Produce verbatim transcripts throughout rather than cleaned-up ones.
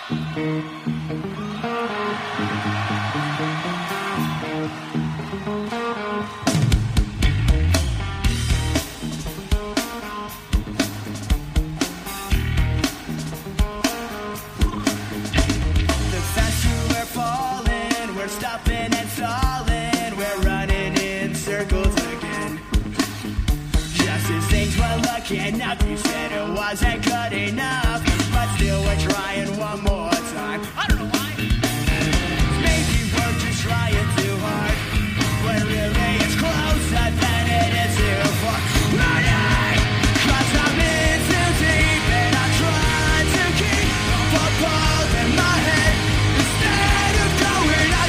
Stopping and stalling, we're running in circles again. Just as things were looking up, you said it wasn't good enough, but still we're trying one more time. I don't know why. Maybe we're just trying too hard, but really it's closer than it is too far. Running, 'cause I'm in too deep and I'm trying to keep the ball in my head instead of going out.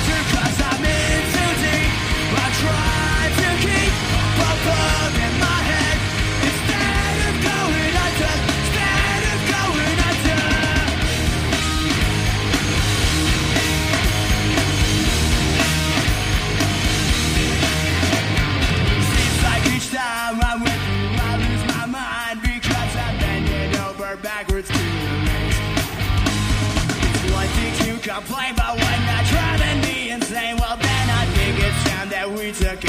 Try to keep a bug in my head instead of going under, instead of going under. Seems like each time I'm with you, I lose my mind because I'm bending over backwards to erase. It's one thing to complain, but when you're driving me insane, well then I think it's time that we took